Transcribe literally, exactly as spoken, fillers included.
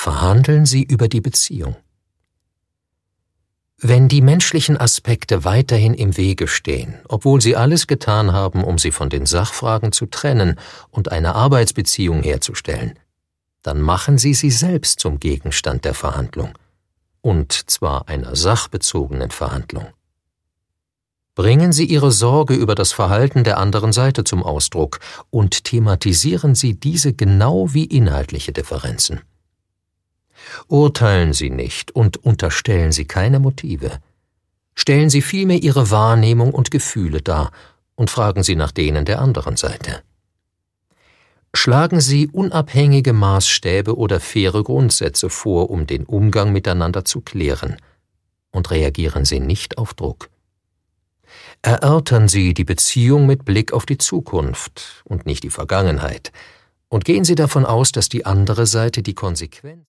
verhandeln Sie über die Beziehung. Wenn die menschlichen Aspekte weiterhin im Wege stehen, obwohl Sie alles getan haben, um sie von den Sachfragen zu trennen und eine Arbeitsbeziehung herzustellen, dann machen Sie sie selbst zum Gegenstand der Verhandlung, und zwar einer sachbezogenen Verhandlung. Bringen Sie Ihre Sorge über das Verhalten der anderen Seite zum Ausdruck und thematisieren Sie diese genau wie inhaltliche Differenzen. Urteilen Sie nicht und unterstellen Sie keine Motive. Stellen Sie vielmehr Ihre Wahrnehmung und Gefühle dar und fragen Sie nach denen der anderen Seite. Schlagen Sie unabhängige Maßstäbe oder faire Grundsätze vor, um den Umgang miteinander zu klären, und reagieren Sie nicht auf Druck. Erörtern Sie die Beziehung mit Blick auf die Zukunft und nicht die Vergangenheit, und gehen Sie davon aus, dass die andere Seite die Konsequenz